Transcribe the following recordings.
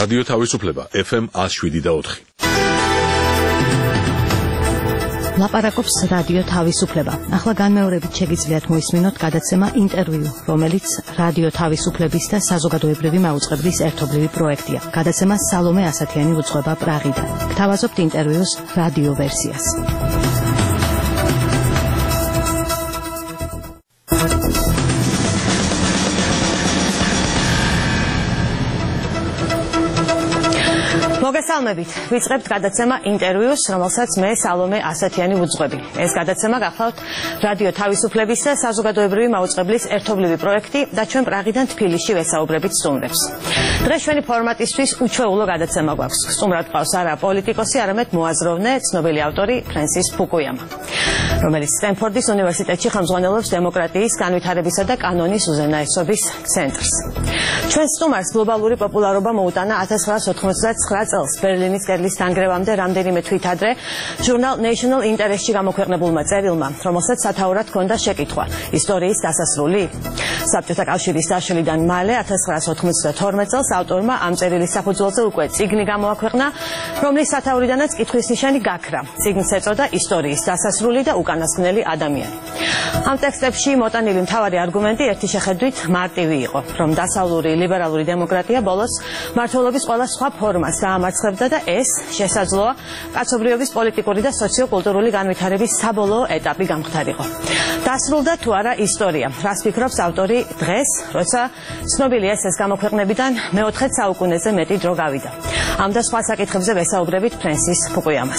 რადიო თავისუფლება FM 107.4. ლაპარაკობს რადიო თავისუფლება. ახლა განმეორებით შეგიძლიათ მოისმინოთ გადაცემა ინტერვიუ, რომელიც რადიო თავისუფლების და საზოგადოებრივი მაუწყებლის ერთობლივი პროექტია. გადაცემა სალომე ასათიანი უძღვება პრაღიდან. გთავაზობთ ინტერვიუს რადიო ვერსიას. მოგესალმებით. ვიწყებთ გადაცემა ინტერვიუს, რომელსაც მე სალომე ასათიანი ვუძღვები. ეს გადაცემა გახლავთ რადიო თავისუფლების და საზოგადოებრივი მაუწყებლის ერთობლივი პროექტი და ჩვენ პრაღიდან თბილისში ვესაუბრებით სტუმრებს. დღეს ჩვენი ფორმატისთვის უჩვეულო გადაცემა გვაქვს. სტუმრად ყავს არა პოლიტიკოსი, არამედ მოაზროვნე, ცნობილი ავტორი ფრენსის ფუკუიამა, რომელიც სტენფორდის უნივერსიტეტში ხელმძღვანელობს დემოკრატიის, განვითარებისა და კანონის უზენაესობის ცენტრს. ჩვენ სტუმარს გლობალური პოპულარობა მოუტანა 1999 წელს ბერლინის კედლის დანგრევამდე რამდენიმე თვით ადრე ჟურნალ National Interest-ში გამოქვეყნებულმა წერილმა, რომელსაც სათაურად ჰქონდა შეკითხვა: ისტორიის დასასრული? საბჭოთა კავშირის დაშლიდან მალე 1992 წელს ავტორმა ამ წერილის საფუძველზე უკვე წიგნი გამოაქვეყნა, რომლის სათაურიდანაც კითხვის ნიშანი გაქრა. წიგნს ეწოდა ისტორიის დასასრული და უკანასკნელი ადამიანი. ამ ტექსტებში მოტანილი მთავარი არგუმენტი ერთი შეხედვით მარტივი იყო, რომ დასავლური ლიბერალური დემოკრატია ბოლოს მმართველობის ყველა სხვა ფორმას დაამარცხებდა და ეს შესაძლოა კაცობრიობის პოლიტიკური და სოციო-კულტურული განვითარების საბოლოო ეტაპი გამხდარიყო. დასრულდა თუ არა ისტორია? რას ფიქრობს ავტორი დღეს, როცა ცნობილი ესეს გამოქვეყნებიდან მეოთხე საუკუნეზე მეტი დრო გავიდა? ამ და სხვა საკითხებზე ვესაუბრებით ფრენსის ფუკუიამას.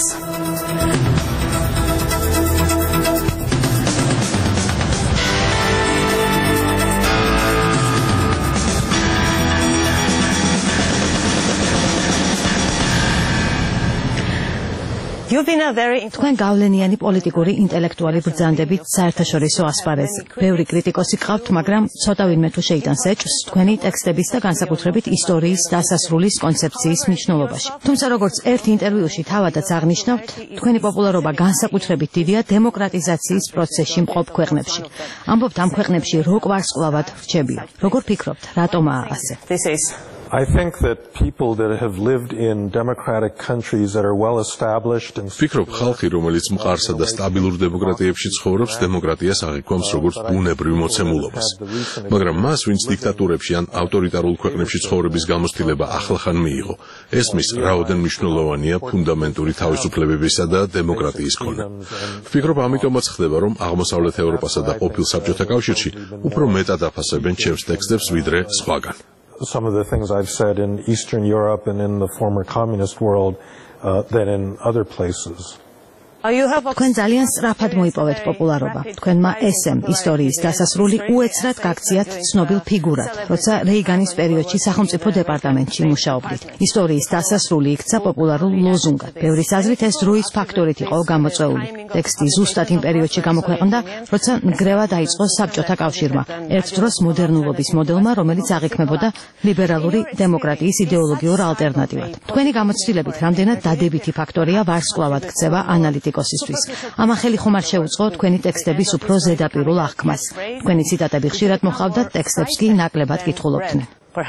თქვენ გავლენიანი პოლიტიკური ინტელექტუალი ბრძანდებით საერთაშორისო ასპარეზზე. ბევრი კრიტიკოსი გყავთ, მაგრამ ცოტა ვინმე თუ შეიტანს ეჭვს თქვენი ტექსტების და განსაკუთრებით ისტორიის დასასრულის კონცეფციის მნიშვნელობაში. თუმცა როგორც ერთ ინტერვიუში თავადაც აღნიშნავთ, თქვენი პოპულარობა განსაკუთრებით დიდია დემოკრატიზაციის პროცესში მყოფ ქვეყნებში. ამბობთ, ამ ქვეყნებში როკ ვარსკვლავად რჩებიან. როგორ ფიქრობთ, რატომაა ასე? I think that people that have lived in democratic countries that are well established and ფიქრობ, ხალხი, რომელიც მყარსა და სტაბილურ დემოკრატიებში ცხოვრობს, დემოკრატიას აღიქვამს როგორც ბუნებრივ მოცემულობას. მაგრამ მას, ვინც დიქტატურებში ან ავტორიტარულ ქვეყნებში ცხოვრების გამოცდილება ახლახან მიიღო, ესმის რაოდენ მნიშვნელოვანია ფუნდამენტური თავისუფლებებისა და დემოკრატიის ქონა. ვფიქრობ, ამიტომაც ხდება, რომ აღმოსავლეთ ევროპასა და ყოფილ საბჭოთა კავშირში უფრო მეტად აფასებენ ჩემს ტექსტებს ვიდრე სხვაგან. Some of the things I've said in Eastern Europe and in the former communist world than in other places. თქვენ ძალიან სწრაფად მოიპოვეთ პოპულარობა. თქვენმა ესემ ისტორიის დასასრული უეცრად გაქციათ ცნობილ ფიგურად, როცა რეიგანის პერიოდში სახელმწიფო დეპარტამენტში მუშაობდით. ისტორიის დასასრული იქცა პოპულარულ ლოზუნგად. ბევრის აზრით ეს დროის ფაქტორით იყო გამოწვეული. ტექსტი ზუსტად იმ პერიოდში გამოქვეყნდა, როცა ნგრევა დაიწყო საბჭოთა კავშირმა, ერთ დროს მოდერნულობის მოდელმა, რომელიც აღიქმებოდა ლიბერალური დემოკრატიის იდეოლოგიურ ალტერნატივად. თქვენი გამოცდილებით რამდენად დადებითი ფაქტორია ვარსკვლავად ქცევა ანალიტიკოსისთვის. ამან ხელი ხომ არ შეუწყო თქვენი ტექსტების უფრო ზედაპირულ აღქმას. თქვენი ციტატები ხშირად მოჰყავდათ, ტექსტებს კი ნაკლებად კითხულობდნენ.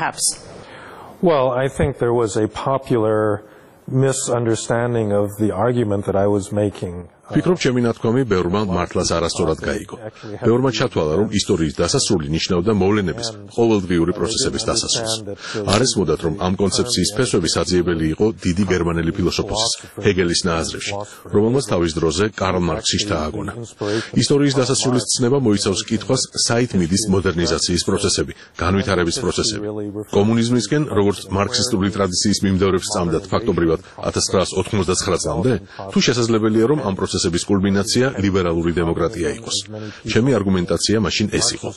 Well, I think there was a popular misunderstanding of the argument that I was making. ფიქრობ, ჩემი ნათქვამი ბევრმა მართლაც არასწორად გაიგო. ბევრმა ჩათვალა, რომ ისტორიის დასასრული ნიშნავდა მოვლენების ყოველდღიური პროცესების დასასრულს. არ ესმოდათ, რომ ამ კონცეფციის ფესვები საძიებელი იყო დიდი გერმანელი ფილოსოფოსის ჰეგელის ნააზრევში, რომელმაც თავის დროზე კარლ მარქსი შთააგონა. ისტორიის დასასრულის ცნება მოიცავს კითხვას, საით მიდის მოდერნიზაციის პროცესები, განვითარების პროცესები. კომუნიზმისკენ, როგორც მარქსისტული ტრადიციის მიმდევრებს სწამდათ ფაქტობრივად 1989 წლამდე, თუ შესაძლებელია, რომ ამ პროცესების კულმინაცია ლიბერალური დემოკრატია იყოს. ჩემი არგუმენტაცია მაშინ ეს იყო.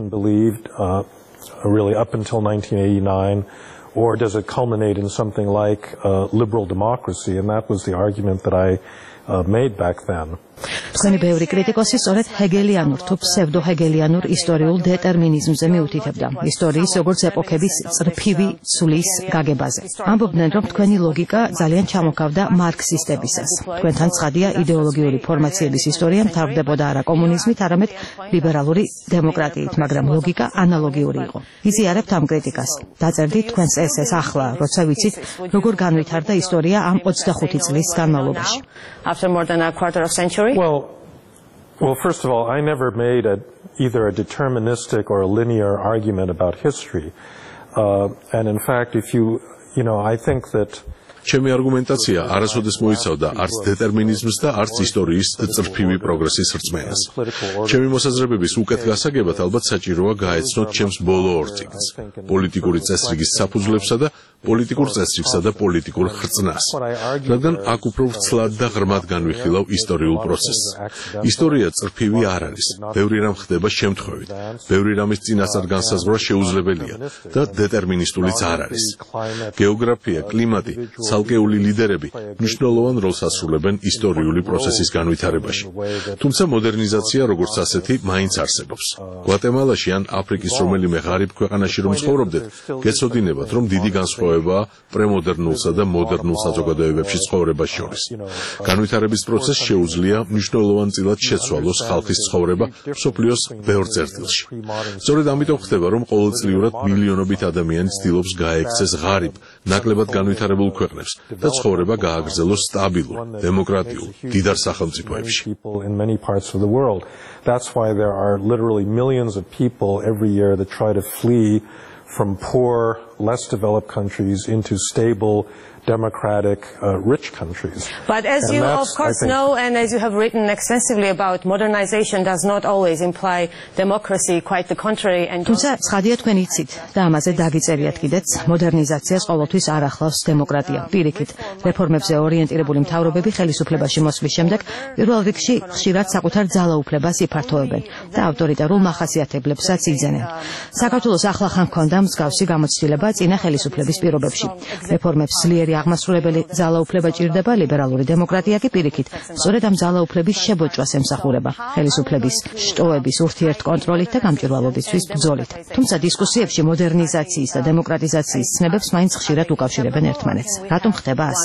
Really up until 1989, or does it culminate in something like liberal democracy? And that was the argument that I made back then. თქვენი ბევრი კრიტიკოსი სწორედ ჰეგელიანურ თუ ფსევდოჰეგელიანურ ისტორიულ დეტერმინიზმზე მიუთითებდა ისტორიის როგორც ეპოქების წრფივი ცვლის გაგებაზე. ამბობდნენ, რომ თქვენი ლოგიკა ძალიან ჩამოქავდა მარქსისტებისას. თქვენთან ცხადია იდეოლოგიური ფორმაციების ისტორია მთავრდებოდა არა კომუნიზმით, არამედ ლიბერალური დემოკრატიით, მაგრამ ლოგიკა ანალოგიური იყო. იზიარებთ ამ კრიტიკას. დაწერდით თქვენს ესეს ახლა, როცა ვიცით, როგორ განვითარდა ისტორია ამ 25 წლის განმავლობაში. After more than a quarter of century? Well, first of all, I never made either a deterministic or a linear argument about history. And in fact, I think that ჩემი არგუმენტაცია არასოდეს მოიცავდა არც დეტერმინიზმს და არც ისტორიის წრფივი პროგრესის რწმენას. ჩემი მოსაზრებების უკეთ გასაგებად ალბათ საჭიროა გაეცნოთ ჩემს ბოლო ორ წიგნს, პოლიტიკური წესრიგის საფუძვლებსა და პოლიტიკურ წესრიგსა და პოლიტიკურ ხრწნას, რადგან აქ უფრო ვრცლად და ღრმად განვიხილავ ისტორიულ პროცესს. ისტორია წრფივი არ არის, ბევრი რამ ხდება შემთხვევით, ბევრი რამის წინასწარ განსაზღვრა შეუძლებელია და დეტერმინისტულიც არ არის. გეოგრაფია, კლიმატი, ცალკეული ლიდერები მნიშვნელოვან როლს ასრულებენ ისტორიული პროცესის განვითარებაში. თუმცა მოდერნიზაცია როგორც ასეთი მაინც არსებობს. გვატემალაში ან აფრიკის რომელიმე ღარიბ ქვეყანაში რომ ცხოვრობდეთ, გეცოდინებათ, რომ დიდი განსხვავებაა პრემოდერნულსა და მოდერნულ საზოგადოებებში ცხოვრებას შორის. განვითარების პროცესს შეუძლია მნიშვნელოვანწილად შეცვალოს ხალხის ცხოვრება მსოფლიოს ბევრ წერტილში. სწორედ ამიტომ ხდება, რომ ყოველწლიურად მილიონობით ადამიანი ცდილობს გაექცეს ღარიბ, ნაკლებად განვითარებულ ქვეყნებს და ცხოვრება გააგრძელოს სტაბილურ, დემოკრატიულ, მდიდარ სახელმწიფოებში. That's why there are literally millions of people every year that try to flee from poor, less developed countries into stable, democratic, rich countries. But as you of course know, and as you have written extensively about, modernization does not always imply democracy, quite the contrary. თუმცა ცხადია თქვენ იცით და ამაზე დაგიწერიათ კიდეც, მოდერნიზაციას ყოველთვის არ ახლავს დემოკრატია. პირიქით, რეფორმებზე ორიენტირებული მთავრობები ხელისუფლებაში მოსვლის შემდეგ პირველ რიგში ხშირად საკუთარ ძალაუფლებას იფართოვებენ და ავტორიტარულ მახასიათებლებსაც იძენენ. საქართველოს ახლა ხან ჰქონდა მსგავსი გამოცდილება წინა ხელისუფლების პირობებში. რეფორმებს ძლიერი აღმასრულებელი ძალაუფლება ჭირდება, ლიბერალური დემოკრატია კი პირიქით, სწორედ ამ ძალაუფლების შებოჭვას ემსახურება, ხელისუფლების შტოების ურთიერთკონტროლით და გამჭვირვალობისთვის ბრძოლით. თუმცა დისკუსიებში მოდერნიზაციის და დემოკრატიზაციის ცნებებს მაინც ხშირად უკავშირებენ ერთმანეთს. რატომ ხდება ასე?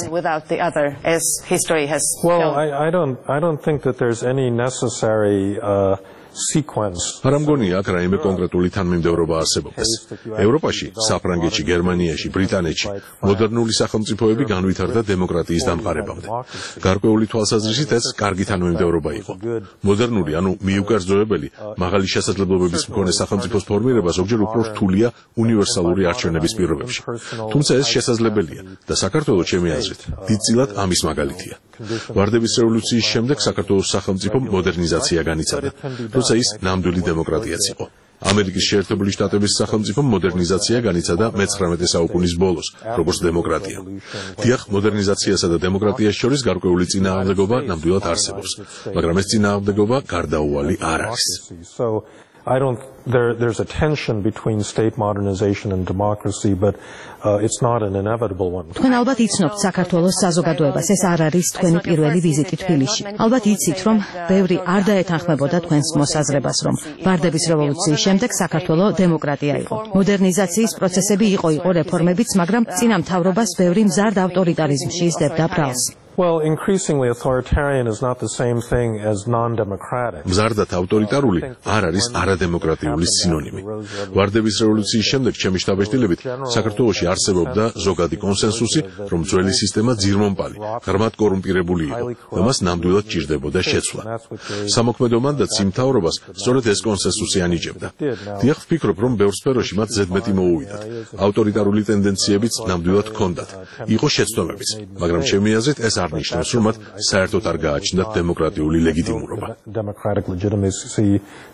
Well, I don't think that there's any necessary sequence. არ მგონია აქ რაიმე კონკრეტული თანმიმდევრობა არსებობდეს. ევროპაში, საფრანგეთში, გერმანიაში, ბრიტანეთში მოდერნული სახელმწიფოები განვითარდა დემოკრატიის დამყარებამდე. გარკვეული თვალსაზრისით ეს კარგი თანმიმდევრობა იყო. მოდერნული, ანუ მიუკერძოებელი, მაღალი შესაძლებლობების მქონე სახელმწიფოს ფორმირება ზოგჯერ უფრო რთულია უნივერსალური არჩევნების პირობებში. თუმცა ეს შესაძლებელია და საქართველოს ჩემი აზრით დიდწილად ამის მაგალითია. ვარდების რევოლუციის შემდეგ საქართველოს სახელმწიფომ მოდერნიზაცია განიცადა. ის ნამდვილი დემოკრატიაც იყო. ამერიკის შეერთებული შტატების სახელმწიფომ მოდერნიზაცია განიცადა მე-19 საუკუნის ბოლოს, როგორც დემოკრატია. დიახ, მოდერნიზაციასა და დემოკრატიას შორის გარკვეული წინააღმდეგობა ნამდვილად არსებობს, მაგრამ ეს წინააღმდეგობა გარდაუვალი არ არის. There's a tension between state modernization and democracy, but it's not an inevitable one. თქვენ ალბათ იცნობთ საქართველოს საზოგადოებას, ეს არ არის თქვენი პირველი ვიზიტი თბილისში. ალბათ იცით, რომ ბევრი არ დაეთანხმებოდა თქვენს მოსაზრებას, რომ ვარდების რევოლუციის შემდეგ საქართველო დემოკრატია იყო. მოდერნიზაციის პროცესები იყო რეფორმებიც, მაგრამ წინა მთავრობას ბევრი მზარდ ავტორიტარიზმში ისდებდა ბრალს. Well, increasingly authoritarian is not the same thing as non-democratic. მზარდად ავტორიტარული არ არის არადემოკრატიული სინონიმი. ვარდების რევოლუციის შემდეგ ჩემი შტაბ-ბიჭდილებით საქართველოში არსებობდა ზოგადი კონსენსუსი, რომ ძველი სისტემა ძირმომპალი, ღრმად კორუმპირებული იყო და მას ნამდვილად ჭირდებოდა შეცვლა. სამოქმედო მანდატს იმ მთავრობას სწორედ ეს კონსენსუსი ანიჭებდა. დიახ, ვფიქრობ, რომ ბევრ სფეროში მათ ზედმეტი მოუვიდათ. ავტორიტარული ტენდენციებიც ნამდვილად ჰქონდათ. იყო შეცდომებიც, მაგრამ ჩემი აზრით ეს არ ნიშნავს, რომ მათ საერთოდ არ გააჩნდათ დემოკრატიული ლეგიტიმურობა.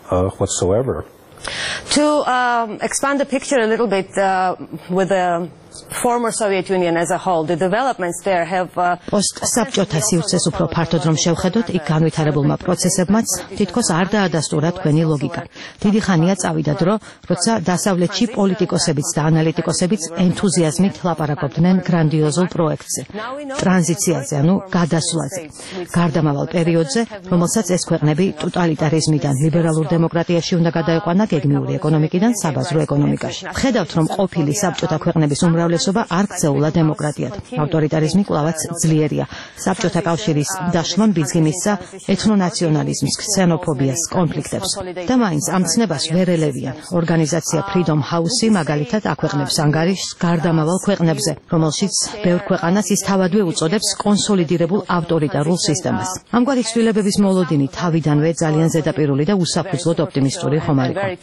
To expand the picture a little bit with the former Soviet Union as a whole, the developments there have Post-საბჭოთა სივრცეს უფრო ფართოდ რომ შევხედოთ, იქ განვითარებულმა პროცესებმაც თითქოს არ დაადასტურა თქვენი ლოგიკა. დიდი ხანია წავიდა დრო, როცა დასავლეთში პოლიტიკოსებიც და ანალიტიკოსებიც ენთუზიაზმით ლაპარაკობდნენ გრანდიოზულ პროექტზე, ტრანზიციაზე, ანუ გადასვლაზე, გარდამავალ პერიოდზე, რომელსაც ეს ქვეყნები ტოტალიტარიზმიდან ლიბერალურ დემოკრატიაში უნდა გადაეყვანა გეგმიური ეკონომიკიდან საბაზრო ეკონომიკაში. Ვხედავთ, რომ ყოფილი საბჭოთა ქვეყნების უმრავლესობა არ გრძეულა დემოკრატიად. ავტორიტარიზმი კვლავაც ძლიერია. საბჭოთა კავშირის დაშლამ ბიძგი მისცა ეთნონაციონალიზმის, ქსენოფობიას, კონფლიქტებს. და მაინც ამ ცნებას ვერ ელევიან. ორგანიზაცია Freedom House-ი მაგალითად აქვეყნებს ანგარიშს გარდამავალ ქვეყნებზე, რომელშიც ბევრ ქვეყანას ის თავადვე უწოდებს კონსოლიდირებულ ავტორიტარულ სისტემას. ამგვარი ცვლილებების მოლოდინი თავიდანვე ძალიან ზედაპირული და უსაფუძვლოდ ოპტიმისტური ხომ არ იყო.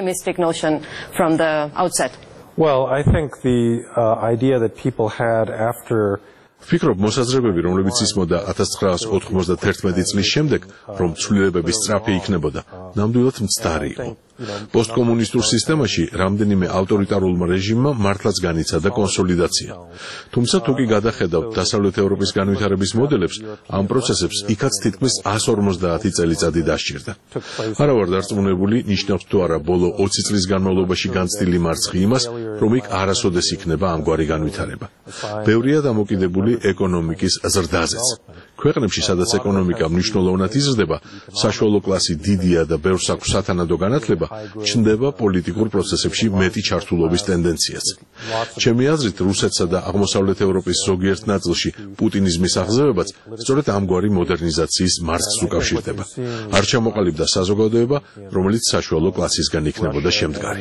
Well, I think the idea that people had after ვფიქრობ, მოსაზრებები, რომლებიც ისმოდა 1991 წლის შემდეგ, რომ ცვლილებების სწრაფი იქნებოდა, ნამდვილად მცდარი იყო. პოსტკომუნისტურ სისტემაში რამდენიმე ავტორიტარულმა რეჟიმმა მართლაც განიცადა კონსოლიდაცია. თუმცა თუ კი გადახედავთ დასავლეთ ევროპის განვითარების მოდელებს, ამ პროცესებს იქაც თითქმის 150 წელიწადი დასჭირდა. არა ვარ დარწმუნებული, ნიშნავს თუ არა ბოლო 20 წლის განმავლობაში განცდილი მარცხი იმას, რომ იქ არასოდეს იქნება ამგვარი განვითარება. ბევრია დამოკიდებული ეკონომიკის ზრდაზეც. ქვეყნებში, სადაც ეკონომიკა მნიშვნელოვნად იზრდება, საშუალო კლასი დიდია და ბევრს აქვს სათანადო განათლება, ჩნდება პოლიტიკურ პროცესებში მეტი ჩართულობის ტენდენციაც. ჩემი აზრით, რუსეთსა და აღმოსავლეთ ევროპის ზოგიერთ ნაწილში პუტინის მისაღზევებაც სწორედ ამგვარი მოდერნიზაციის მარცხს უკავშირდება. არ ჩამოყალიბდა საზოგადოება, რომელიც საშუალო კლასისგან იქნებოდა შემდგარი.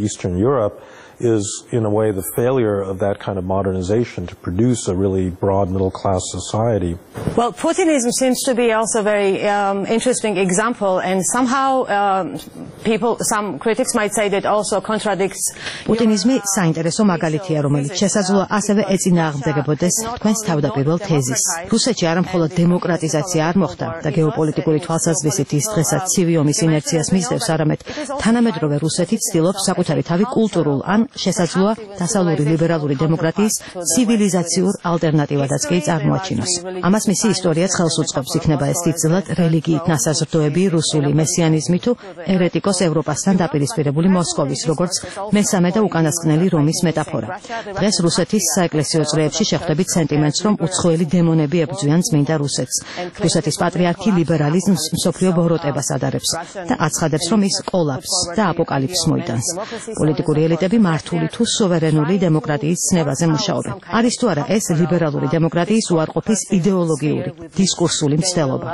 is in a way the failure of that kind of modernization to produce a really broad middle class society. Well, Putinism seems to be also a very interesting example, and somehow some critics might say that also contradicts. Putinismi საინტერესო მაგალითია, რომელიც შესაძლოა ასევე ეწინააღმდეგებოდეს თქვენს თავდაპირველ თეზისს. რუსეთში არა მხოლოდ დემოკრატიზაცია არ მოხდა და გეოპოლიტიკური თვალსაზრისით ის დღესაც ცივი ომის ინერციას მისდევს, არამედ თანამედროვე რუსეთი ცდილობს საკუთარი თავი კულტურულ ან შესაძლოა დასავლური ლიბერალური დემოკრატიის ცივილიზაციურ ალტერნატივადაც კი წარმოაჩინოს. ამას მისი ისტორიაც ხელს უწყობს, იქნება ეს დიდწილად რელიგიით ნასაზრდოები, რუსული მესიანიზმი თუ ერეტიკოს ევროპასთან დაპირისპირებული მოსკოვის, როგორც მესამე და უკანასკნელი რომის მეტაფორა. დღეს რუსეთის საეკლესიო წრეებში შეხვდებით სენტიმენტს, რომ უცხოელი დემონები ებრძვიან წმინდა რუსეთს. რუსეთის პატრიარქი ლიბერალიზმს მსოფლიო ბოროტებას ადარებს და აცხადებს, რომ ის კოლაფსს და აპოკალიფსს მოიტანს. პოლიტიკური ელიტები მართული თუ სუვერენული დემოკრატიის ცნებაზე მუშაობენ. არის თუ არა ეს ლიბერალური დემოკრატიის უარყოფის იდეოლოგიური, დისკურსული მცდელობა.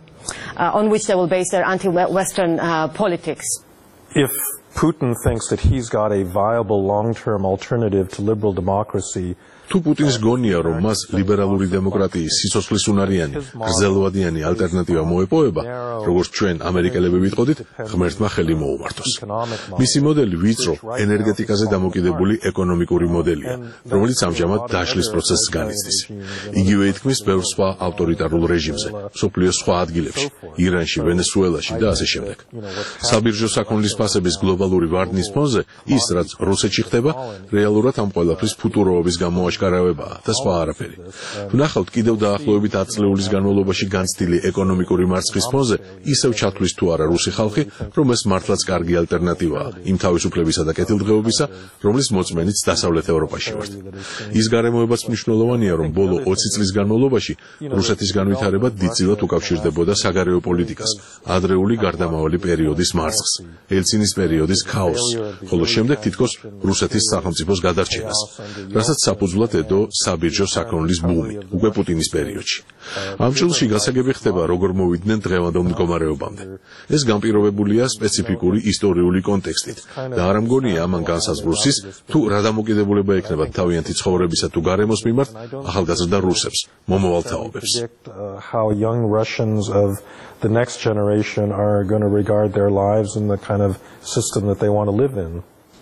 On which they will base their anti-Western politics. If Putin thinks that he's got a viable long-term alternative to liberal democracy, თუ პუტინს გონია, რომ მას ლიბერალური დემოკრატიის სიცოცხლისუნარიანი, გრძელვადიანი ალტერნატივა მოეპოვება, როგორც ჩვენ ამერიკელები ვიტყოდით, ღმერთმა ხელი მოუმართოს. მისი მოდელი ვიწრო, ენერგეტიკაზე დამოკიდებული ეკონომიკური მოდელია, რომელიც ამჟამად დაშლის პროცესს განიცდის. იგივე ითქმის ბევრ სხვა ავტორიტარულ რეჟიმზე, მსოფლიოს სხვა ადგილებში, ირანში, ვენესუელაში და ასე შემდეგ. საბირჟო საქონლის ფასების გლობალური ვარდნის ფონზე ის, რაც რუსეთში ხდება, რეალურად ამ ყველაფრის ფუტუროობის გამოაშკარავებაა და სხვა არაფერი. თუ ნახავთ კიდევ დაახლოებით 10 წლეულის განმავლობაში განცდილი ეკონომიკური მარცხის ფონზე, ისევ ჩათვლის თუ არა რუსი ხალხი, რომ ეს მართლაც კარგი ალტერნატივაა იმ თავისუფლებისა და კეთილდღეობისა, რომლის მოწმენიც დასავლეთ ევროპაში ვართ. ის გარემოებაც მნიშვნელოვანია, რომ ბოლო 20 წლის განმავლობაში რუსეთის განვითარება დიდწილად უკავშირდებოდა საგარეო პოლიტიკას, ადრეული გარდამავალი პერიოდის მარცხს, ელცინის პერიოდის ქაოსს, ხოლო შემდეგ თითქოს რუსეთის სახელმწიფოს გადარჩენას, რასაც საფუძვლად ედო საბირჟო საქონლის ბუმი, უკვე პუტინის პერიოდში. ამ ჭრილში გასაგები ხდება, როგორ მოვიდნენ დღევანდელ მდგომარეობამდე. ეს განპირობებულია სპეციფიკური ისტორიული კონტექსტით და არ ამგონია ამან განსაზღვროს, თუ რა დამოკიდებულება ექნება თავიანთი ცხოვრებისა თუ გარემოს მიმართ ახალგაზრდა რუსებს, მომავალ თაობებს. How young Russians of the next generation are going to regard their lives in the kind of system that they want to live in.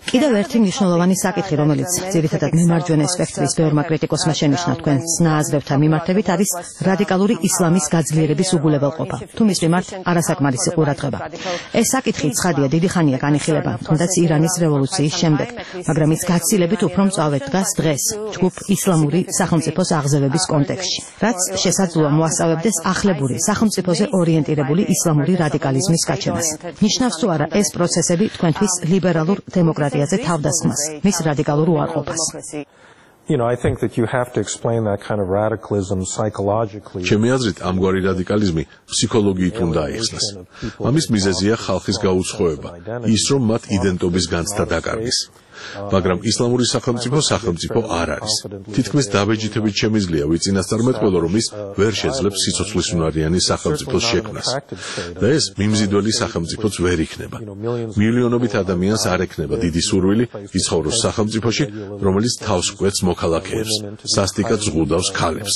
კიდევ ერთი მნიშვნელოვანი საკითხი, რომელიც ძირითადად მემარჯვენე სპექტრის ბევრმა კრიტიკოსმა შენიშნა თქვენს ნააზრევთან მიმართებით, არის რადიკალური ისლამის გაძლიერების უგულებელყოფა, თუ მის მიმართ არასაკმარისი ყურადღება. ეს საკითხი ცხადია დიდი ხანია განიხილება, თუნდაც ირანის რევოლუციის შემდეგ, მაგრამ ის გაცილებით უფრო მწვავედ დგას დღეს ჯგუფ ისლამური სახელმწიფოს აღზევების კონტექსტში, რაც შესაძლოა მოასწავებდეს ახლებური სახელმწიფოზე ორიენტირებული ისლამური რადიკალიზმის გაჩენას. ნიშნავს თუ არა ეს პროცესები თქვენთვის ლიბერალურ დემოკრატიაზე თავდასხმას, მის რადიკალურ უარყოფას? I think that you have to explain that kind of radicalism psychologically. ჩემი აზრით, ამგვარი რადიკალიზმი ფსიქოლოგიით უნდა აიხსნას. ამის მიზეზია ხალხის გაუცხოება, ის რომ მათ იდენტობის განცდა დაკარგეს. მაგრამ ისლამური სახელმწიფო არ არის. თითქმის დაბეჯითებით შემიძლია ვიწინასწარმეტყველო, რომ ის ვერ შეძლებს სიცოცხლისუნარიანი სახელმწიფოს შექმნას. და ეს მიმზიდველი სახელმწიფოც ვერ იქნება. მილიონობით ადამიანს არ ექნება დიდი სურვილი იცხოვროს სახელმწიფოში, რომელიც თავს კვეთს მოქალაქეებს, სასტიკად ზღუდავს ქალებს.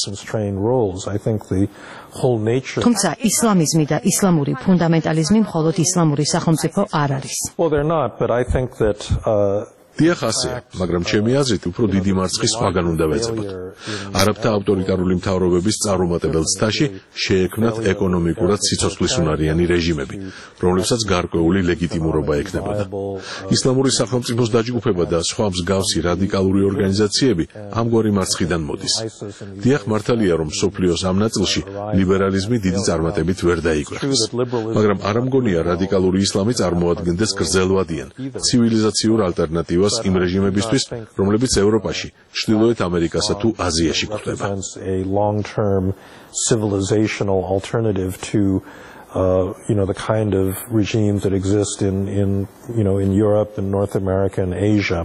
თუმცა ისლამიზმი და ისლამური ფუნდამენტალიზმი მხოლოდ ისლამური სახელმწიფო არ არის. Well, they're not, but I think that დიახ, ასეა, მაგრამ ჩემი აზრით უფრო დიდი მარცხი სხვაგან უნდა ვეძებოთ. არაბთა ავტორიტარული მთავრობების წარუმატებელ ცდაში შეექმნათ ეკონომიკურად სიცოცხლისუნარიანი რეჟიმები, რომლებსაც გარკვეული ლეგიტიმურობა ექნებოდა. ისლამური სახელმწიფოს დაჯგუფება და სხვა მსგავსი რადიკალური ორგანიზაციები ამგვარი მარცხიდან მოდის. დიახ, მართალია, რომ მსოფლიოს ამ ნაწილში ლიბერალიზმი დიდი წარმატებით ვერ დაიკვეხეს, მაგრამ არ მგონია რადიკალური ისლამი წარმოადგენდეს გრძელვადიან ცივილიზაციურ ალტერნატივას იმ რეჟიმებისთვის, რომლებიც ევროპაში, ჩრდილოეთ ამერიკასა თუ აზიაში გვხვდება. a long-term civilizational alternative to the kind of regimes that exist in Europe and North America and Asia.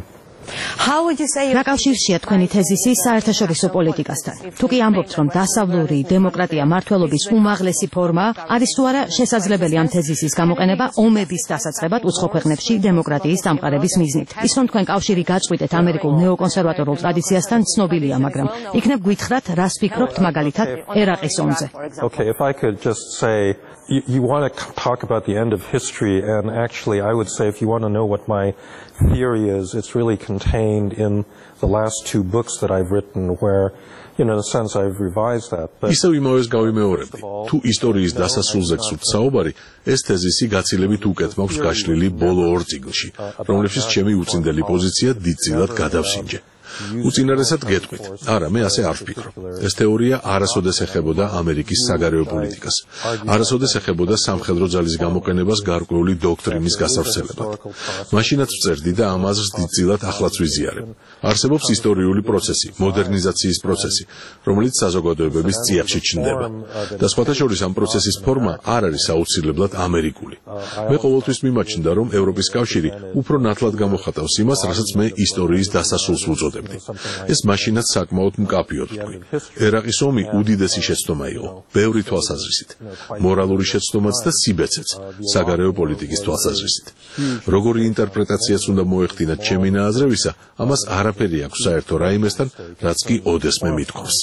რა კავშირშია თქვენი თეზისი საერთაშორისო პოლიტიკასთან? თუ კი ამბობთ, რომ დასავლური დემოკრატია მმართველობის უმაღლესი ფორმაა, არის თუ არა შესაძლებელი ამ თეზისის გამოყენება ომების დასაწყებად უცხო ქვეყნებში დემოკრატიის დამყარების მიზნით? ის რომ თქვენ კავშირი გაწყვიტეთ ამერიკულ ნეოკონსერვატორულ ტრადიციასთან ცნობილია, მაგრამ იქნებ გითხრათ, რას ფიქრობთ მაგალითად ერაყის ომზე? Okay, if I could just say you want to talk about the end of history, and actually I would say if you want to know what my theory is, it's really contained in the last two books that I've written where, in a sense, I've revised that. ისევ იმავეს გავიმეორებდი. თუ ისტორიის დასასრულზე გსურთ საუბარი, ეს თეზისი გაცილებით უკეთ მაქვს გაშლილი ბოლო ორ წიგნში, რომლებშიც ჩემი უწინდელი პოზიცია დიდწილად გადავსინჯე. უწინარესად გეტყვით, არა, მე ასე არ ვფიქრობ. ეს თეორია არასოდეს ეხებოდა ამერიკის საგარეო პოლიტიკას. არასოდეს ეხებოდა სამხედრო ძალის გამოყენებას გარკვეული დოქტრინის გასავრცელებად. მაშინაც ვწერდი და ამ აზრს დიდწილად ახლაც ვიზიარებ. არსებობს ისტორიული პროცესი, მოდერნიზაციის პროცესი, რომელიც საზოგადოებების წიაღში ჩნდება. და სხვათა შორის ამ პროცესის ფორმა არ არის აუცილებლად ამერიკული. მე ყოველთვის მიმაჩნდა, რომ ევროპის კავშირი უფრო ნათლად გამოხატავს იმას, რასაც მე ისტორიის დასასრულს ვუწოდებ. ეს მაშინაც საკმაოდ მკაფიოდ ვთქვი. ერაყის ომი უდიდესი შეცდომა იყო, ბევრი თვალსაზრისით, მორალური შეცდომაც და სიბეცეც, საგარეო პოლიტიკის თვალსაზრისით. როგორი ინტერპრეტაციაც უნდა მოეხდინათ ჩემი ნააზრევისა, ამას არაფერი აქვს საერთო რაიმესთან, რაც კი ოდესმე მithქვს.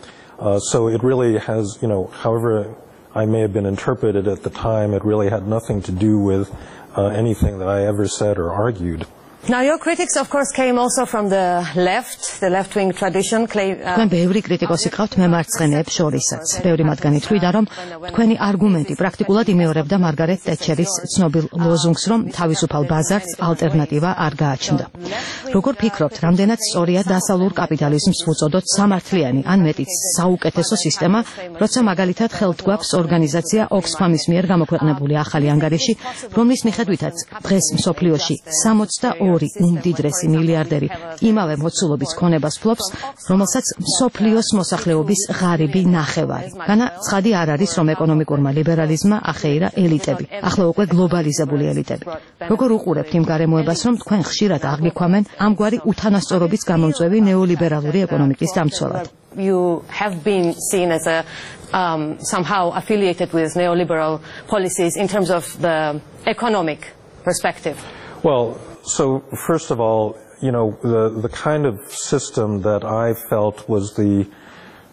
So it really has, however I may have been interpreted at the time, it really had nothing to do with anything that I ever said or argued. Now your critics of course came also from the left-wing tradition. თქვენ ბევრი კრიტიკოსი ყავთ მემარცხენეებს შორისაც. ბევრი მათგანი თვლიდა, რომ თქვენი არგუმენტი პრაქტიკულად იმეორებდა მარგარეტ ტეტჩერის ცნობილ ლოზუნგს, რომ თავისუფალ ბაზარს ალტერნატივა არ გააჩნდა. როგორ ფიქრობთ, რამდენად სწორია დასავლურ კაპიტალიზმს ვუწოდოთ სამართლიანი ან მეტიც საუკეთესო სისტემა, როცა მაგალითად ხელთ გვაქვს ორგანიზაცია Oxfam-ის მიერ გამოქვეყნებული ახალი ანგარიში, რომლის მიხედვითაც დღეს მსოფლიოში 62 უმდიდრესი მილიარდერი იმავე მოცულობის ქონებას ფლობს, რომელსაც მსოფლიოს მოსახლეობის ღარიბი ნახევარი. განა ცხადი არ არის, რომ ეკონომიკურმა ლიბერალიზმმა ახეირა ელიტები, ახლა უკვე გლობალიზებული ელიტები. როგორ უყურებთ იმ გარემოებას, რომ თქვენ ხშირად აღგიქვამენ ამგვარი უთანასწორობის გამომწვევი ნეოლიბერალური ეკონომიკის დამცველად? You have been seen as somehow affiliated with neoliberal policies in terms of the economic perspective. Well, so first of all, the kind of system that I felt was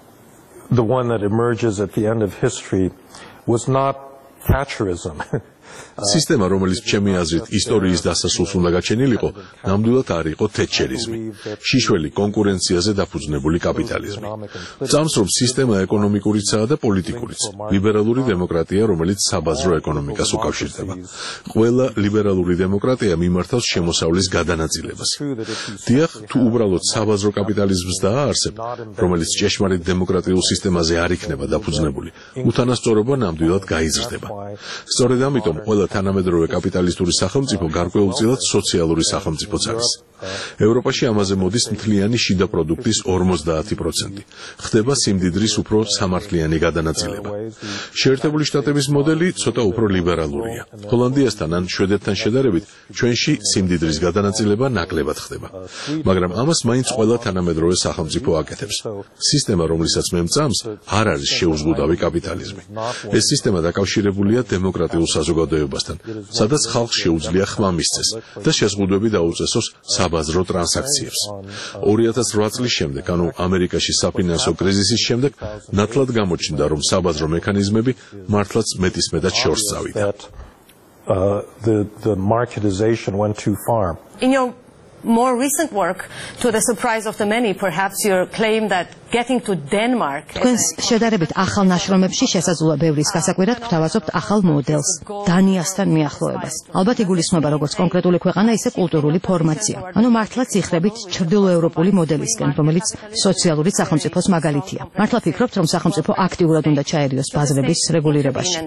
the one that emerges at the end of history was not Thatcherism. სისტემა, რომელიც ჩემი აზრით ისტორიის დასასრულს უნდა გაჩენილიყო, ნამდვილად არ იყო თეტჩერიზმი, შიშველი კონკურენციაზე დაფუძნებული კაპიტალიზმი. წამს, რომ სისტემა ეკონომიკურიცაა და პოლიტიკურიც, ლიბერალური დემოკრატია, რომელიც საბაზრო ეკონომიკას უკავშირდება. ყველა ლიბერალური დემოკრატია მიმართავს შემოსავლის გადანაწილებას. დიახ, თუ უბრალოდ საბაზრო კაპიტალიზმს დააარსებ, რომელიც ჭეშმარიტ დემოკრატიულ სისტემაზე არ იქნება დაფუძნებული, უთანასწორობა ნამდვილად გაიზრდება. სწორედ ამიტომ ყველა თანამედროვე კაპიტალისტური სახელმწიფო გარკვეულწილად სოციალური სახელმწიფოც არის. ევროპაში ამაზე მოდის მთლიანი შიდა პროდუქტის 50%. ხდება სიმდიდრის უფრო სამართლიანი გადანაწილება. შეერთებული შტატების მოდელი ცოტა უფრო ლიბერალურია. ჰოლანდიასთან ან შვედეთთან შედარებით ჩვენში სიმდიდრის გადანაწილება ნაკლებად ხდება. მაგრამ ამას მაინც ყველა თანამედროვე სახელმწიფო აკეთებს. სისტემა, რომლისაც მე მწამს, არ არის შეუზღუდავი კაპიტალიზმი. ეს სისტემა დაკავშირებულია დემოკრატიულ საზოგადოებასთან, სადაც ხალხს შეუძლია ხმა მისცეს და შეზღუდვები დაუწესოს საბაზრო ტრანზაქციებს. 2008 წლის შემდეგ, ანუ ამერიკაში საფინანსო კრიზისის შემდეგ, ნათლად გამოჩნდა, რომ საბაზრო მექანიზმები მართლაც მეტისმეტად შორს წავიდა. The marketization went too far. In your more recent work, to the surprise of the many, perhaps your claim that getting to Denmark. Თქვენს შედარებით ახალ ნაშრომებში შესაძლოა ბევრის გასაკვირად გვთავაზობთ ახალ მოდელს, დანიასთან მიახლოებას. ალბათ იგულისხმება როგორც კონკრეტული ქვეყანა, ისე კულტურული ფორმაცია. ანუ მართლაც იხრებით ჩრდილოევროპული მოდელისკენ, რომელიც სოციალური სახელმწიფოს მაგალითია. მართლა ფიქრობთ, რომ სახელმწიფო აქტიურად უნდა ჩაერიოს ბაზრების რეგულირებაში.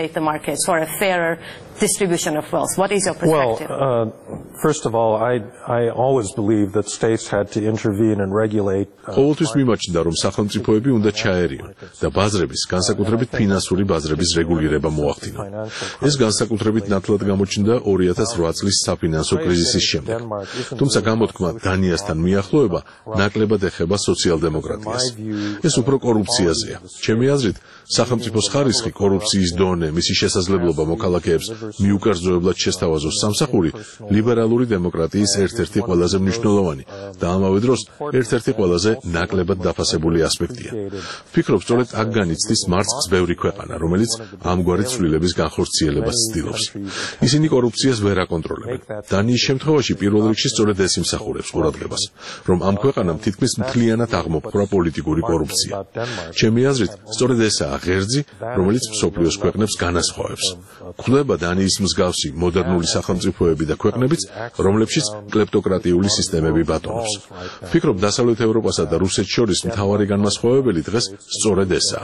What is your perspective? Well, first of all, I always believed that states had to intervene and regulate. ყოველთვის მიმაჩნდა, რომ სახელმწიფოები უნდა ჩაერიონ და ბაზრების, განსაკუთრებით ფინანსური ბაზრების რეგულირება მოახდინონ. ეს განსაკუთრებით ნათლად გამოჩნდა 2008 წლის საფინანსო კრიზისის შემდეგ. თუმცა გამოთქმა დანიასთან მიახლოება ნაკლებად ეხება სოციალ-დემოკრატიას. ეს უფრო კორუფციაზეა. ჩემი აზრით, სახელმწიფოს ხარისხი, კორუფციის დონე, მისი შესაძლებლობა მოქალაქეებს მიუკერძოებლად შესთავაზოს სამსახური ლიბერალური დემოკრატიის ერთ-ერთი ყველაზე მნიშვნელოვანი და ამავე დროს ერთ-ერთი ყველაზე ნაკლებად დაფასებული ასპექტია. ვფიქრობ, სწორედ აქ განიცდის მარცხს ბევრი ქვეყანა, რომელიც ამგვარი ცვლილების განხორციელებას ცდილობს. ისინი კორუფციას ვერ აკონტროლებენ. დანიის შემთხვევაში პირველ რიგში სწორედ ეს იმსახურებს ყურადღებას, რომ ამ ქვეყანამ თითქმის მთლიანად აღმოფხვრა პოლიტიკური კორუფცია. ჩემი აზრით, სწორედ ესაა ღერძი, რომელიც მსოფლიოს ქვეყნებს განასხვავებს. გვხვდება დანიის მსგავსი მოდერნული სახელმწიფოები და ქვეყნებიც, რომლებშიც კლეპტოკრატიული სისტემები ბატონობს. ვფიქრობ, დასავლეთ ევროპასა და რუსეთს შორის მთავარი განმასხვავებელი დღეს სწორედ ესაა.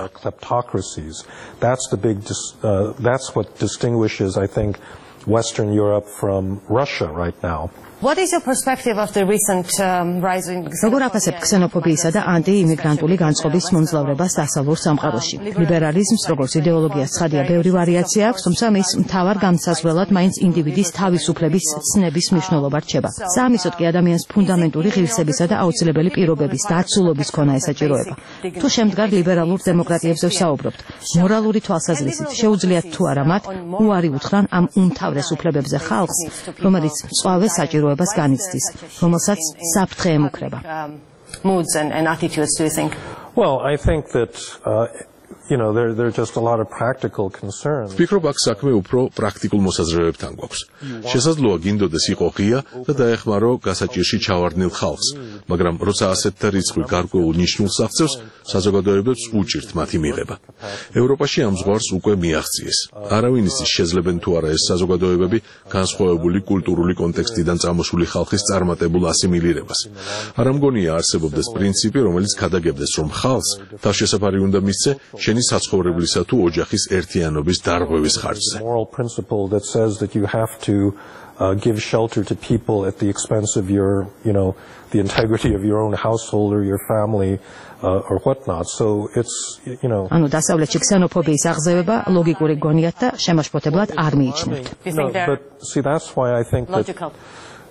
That's what distinguishes, I think, Western Europe from Russia right now. What is your perspective of the recent rising? როგორ აფასებთ ქსენოფობიისა და ანტიიმიგრანტული განწყობის მომძლავრებას დასავლურ სამყაროში? ლიბერალიზმს როგორც იდეოლოგიას ცხადია ბევრი ვარიაცია აქვს, თუმცა მის მთავარ განმსაზღვრელად მაინც ინდივიდის თავისუფლების ცნების მნიშვნელობა რჩება. საამისოდ კი ადამიანს ფუნდამენტური ღირსებისა და აუცილებელი პირობების დაცულობის ქონა ესაჭიროება. თუ შემდგარ ლიბერალურ დემოკრატიებზე ვსაუბრობთ, მორალური თვალსაზრისით შეუძლიათ თუ არა მათ უარი უთხრან ამ უმთავრეს უფლებებზე ხალხს, რომელიც მწვავე საჭირო განიცდის, რომელსაც საფრთხე ემუქრება. Moods and attitudes, do you think? Well, I think that there are just a lot of practical concerns. ვფიქრობ, აქ საქმე უფრო პრაქტიკულ მოსაზრებებთან გვაქვს. შესაძლოა გინდოდეს იყო ღია და დაეხმარო გასაჭირში ჩავარდნილ ხალხს, მაგრამ როცა ასეთთა რიცხვი გარკვეულ ნიშნულს აღწევს, საზოგადოებებს უჭირთ მათი მიღება. ევროპაში ამ ზღვარს უკვე მიაღწიეს. არავინ იცის შეძლებენ თუ არა ეს საზოგადოებები განსხვავებული კულტურული კონტექსტიდან წამოსული ხალხის წარმატებულ ასიმილირებას. არ ამგონია არსებობდეს პრინციპი, რომელიც ქადაგებდეს, რომ ხალხს თავშესაფარი უნდა მისცე საცხოვრებლისა თუ ოჯახის ერთიანობის დარღვევის ხარჯზე. Moral principle that says that you have to give shelter to people at the expense of the integrity of your own household or your family or whatnot. So it's, ანუ დასავლეთში ქსენოფობიის აღზევება ლოგიკური გონიათ და შემაშფოთებლად არ მიიჩნევთ. No, but see, that's why I think that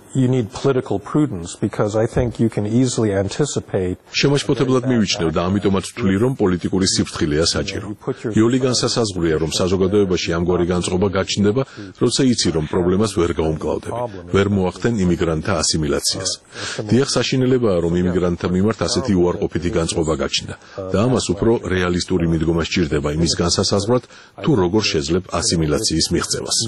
you need political prudence because I think you can easily anticipate. შემაშფოთებლად მივიჩნევ და ამიტომაც ვთვლი, რომ პოლიტიკური სიფრთხილეა საჭირო. იოლი განსასაზღვრია, რომ საზოგადოებაში ამგვარი განწყობა გაჩნდება, როცა იცი, რომ პრობლემას ვერ გაუმკლავდები, ვერ მოახდენ იმიგრანტთა ასიმილაციას. დიახ, საშინელებაა, რომ იმიგრანტთა მიმართ ასეთი უარყოფითი განწყობა გაჩნდა და ამას უფრო რეალისტური მიდგომა სჭირდება იმის განსასაზღვრად, თუ როგორ შეძლებ ასიმილაციის მიღწევას.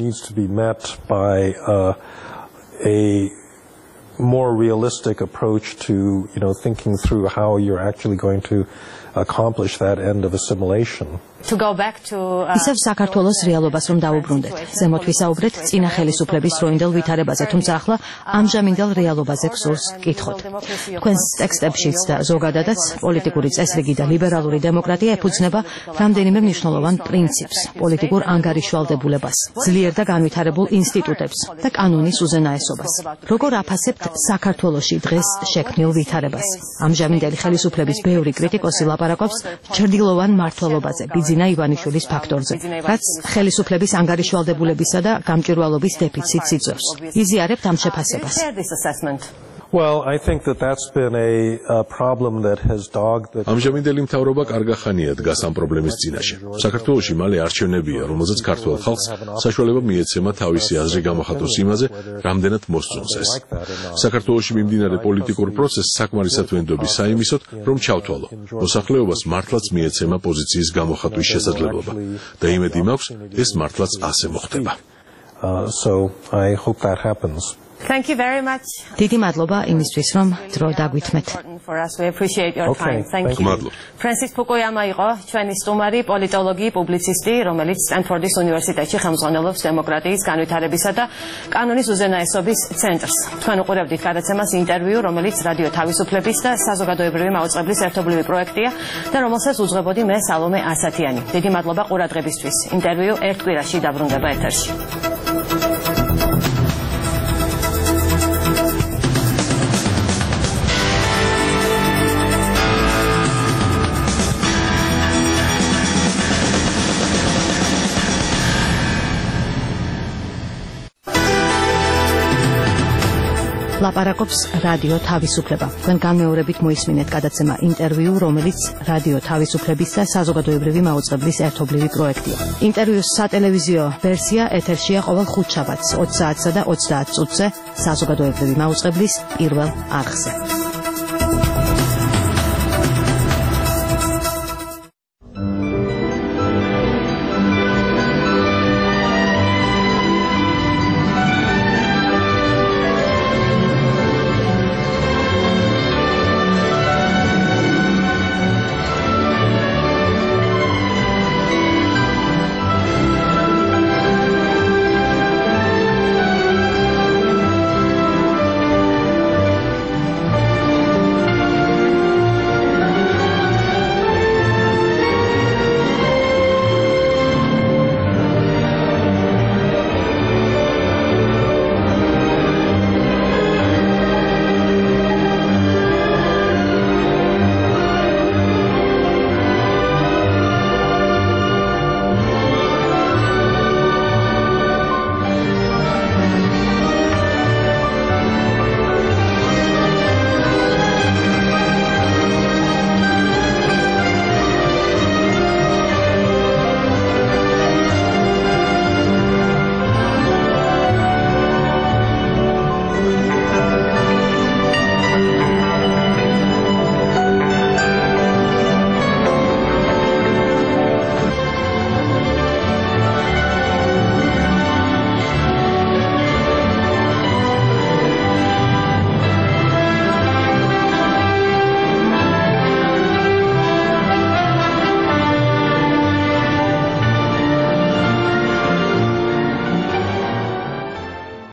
A more realistic approach to, thinking through how you're actually going to accomplish that end of assimilation. ისევ საქართველოს რეალობას რომ დავუბრუნდეთ. ზემოთ ვისაუბრეთ წინა ხელისუფლების დროინდელ ვითარებაზე, თუმცა ახლა ამჟამინდელ რეალობაზე გსურს კითხოთ. თქვენს ტექსტებშიც და ზოგადადაც პოლიტიკური წესრიგი და ლიბერალური დემოკრატია ეფუძნება რამდენიმე მნიშვნელოვან პრინციპს: პოლიტიკურ ანგარიშვალდებულებას, ძლიერ და განვითარებულ ინსტიტუტებს და კანონის უზენაესობას. როგორ აფასებთ საქართველოში დღეს შექმნილ ვითარებას? ამჟამინდელი ხელისუფლების ბევრი კრიტიკოსი ლაპარაკობს ჩრდილოვან მმართველობაზე, ბიძინა ივანიშვილის ფაქტორზე, რაც ხელისუფლების ანგარიშვალდებულებისა და გამჭვირვალობის დეფიციტს იწვევს. იზიარებთ ამ შეფასებას? Well, I think that's been a problem that has dogged the ამჟამინდელი მთავრობა კარგა ხანია დგას ამ პრობლემის წინაშე. საქართველოში მალე არჩევნებია, რომელზეც ქართველ ხალხს საშუალება მიეცემა თავისი აზრი გამოხატოს იმაზე, რამდენად მოსწონს ეს. საქართველოში მიმდინარე პოლიტიკურ პროცესს საკმარისად ვენდობი საიმისოდ, რომ ჩავთვალო. მოსახლეობას მართლაც მიეცემა პოზიციის გამოხატვის შესაძლებლობა და იმედი მაქვს, ეს მართლაც ასე მოხდება. So I hope that happens. Thank you very much. დიდი მადლობა იმისთვის, რომ დრო დაგვითმეთ. We appreciate your time. Thank you. Francis Fukuyama იყო ჩვენი სტუმარი, პოლიტოლოგი, პუბლიცისტი, რომელიც სტენფორდის უნივერსიტეტში ხელმძღვანელობს დემოკრატიის განვითარებისა და კანონის უზენაესობის ცენტრს. თქვენ უყურებდით გადაცემას ინტერვიუ, რომელიც რადიო თავისუფლების და საზოგადოებრივი მაუწყებლის ერთობლივი პროექტია და რომელსაც უძღვებოდი მე სალომე ასათიანი. დიდი მადლობა ყურადღებისთვის. ინტერვიუ ერთ კვირაში დაბრუნდება ეთერში. ლაპარაკობს რადიო თავისუფლება. თქვენ განმეორებით მოისმინეთ გადაცემა ინტერვიუ, რომელიც რადიო თავისუფლების და საზოგადოებრივი მაუწყებლის ერთობლივი პროექტია. ინტერვიუს სატელევიზიო ვერსია ეთერშია ყოველ ხუთშაბათს 20 საათსა და 30 წუთზე საზოგადოებრივი მაუწყებლის პირველ არხზე.